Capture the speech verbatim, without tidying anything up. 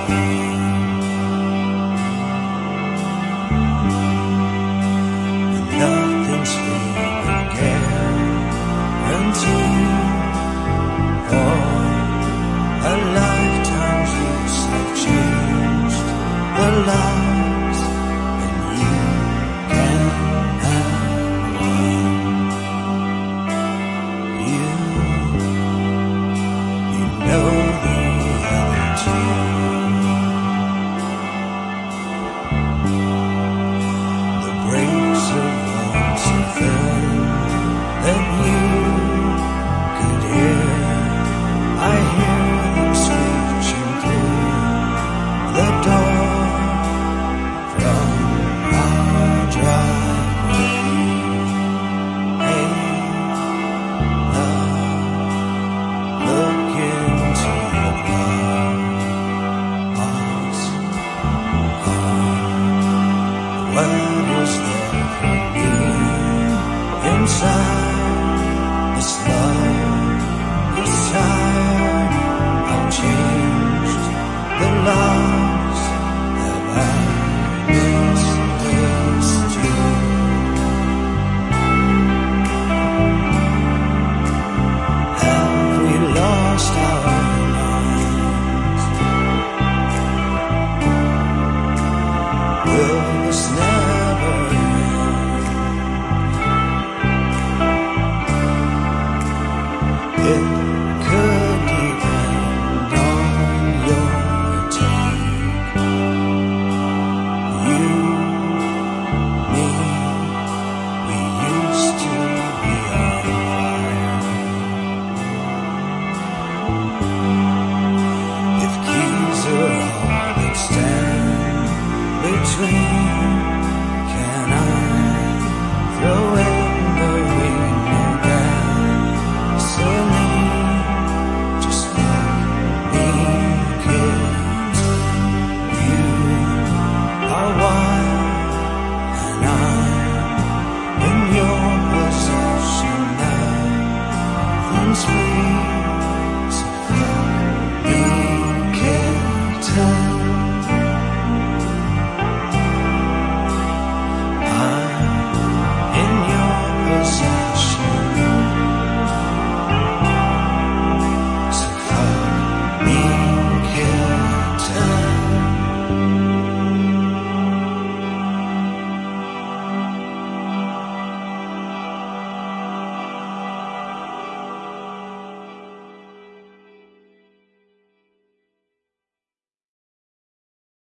Nothing's free guaranteed. Oh, a lifetime's roots have changed the lives, and you can have one. You, you know the other two. The breaks of one so thin that you could hear. I hear them screeching through the door from our driveway. Hey, love, look into your glass. Well,